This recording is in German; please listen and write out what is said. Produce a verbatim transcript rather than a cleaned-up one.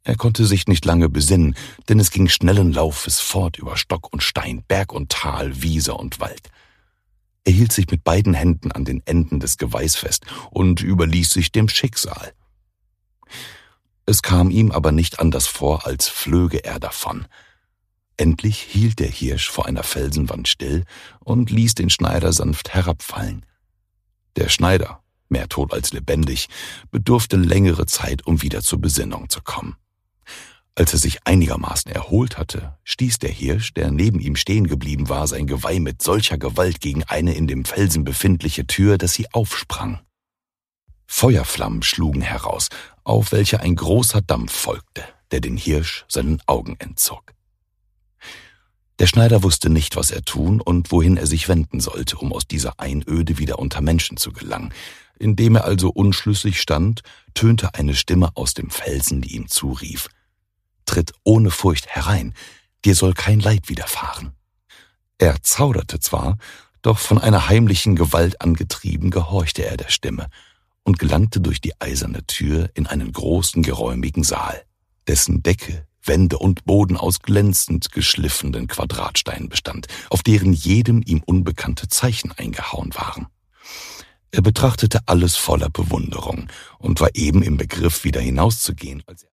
Er konnte sich nicht lange besinnen, denn es ging schnellen Laufes fort über Stock und Stein, Berg und Tal, Wiese und Wald. Er hielt sich mit beiden Händen an den Enden des Geweihs fest und überließ sich dem Schicksal. Es kam ihm aber nicht anders vor, als flöge er davon. Endlich hielt der Hirsch vor einer Felsenwand still und ließ den Schneider sanft herabfallen. Der Schneider, mehr tot als lebendig, bedurfte längere Zeit, um wieder zur Besinnung zu kommen. Als er sich einigermaßen erholt hatte, stieß der Hirsch, der neben ihm stehen geblieben war, sein Geweih mit solcher Gewalt gegen eine in dem Felsen befindliche Tür, dass sie aufsprang. Feuerflammen schlugen heraus, auf welche ein großer Dampf folgte, der den Hirsch seinen Augen entzog. Der Schneider wusste nicht, was er tun und wohin er sich wenden sollte, um aus dieser Einöde wieder unter Menschen zu gelangen. Indem er also unschlüssig stand, tönte eine Stimme aus dem Felsen, die ihm zurief: »Tritt ohne Furcht herein, dir soll kein Leid widerfahren.« Er zauderte zwar, doch von einer heimlichen Gewalt angetrieben gehorchte er der Stimme und gelangte durch die eiserne Tür in einen großen, geräumigen Saal, dessen Decke, Wände und Boden aus glänzend geschliffenen Quadratsteinen bestand, auf deren jedem ihm unbekannte Zeichen eingehauen waren. Er betrachtete alles voller Bewunderung und war eben im Begriff, wieder hinauszugehen, als er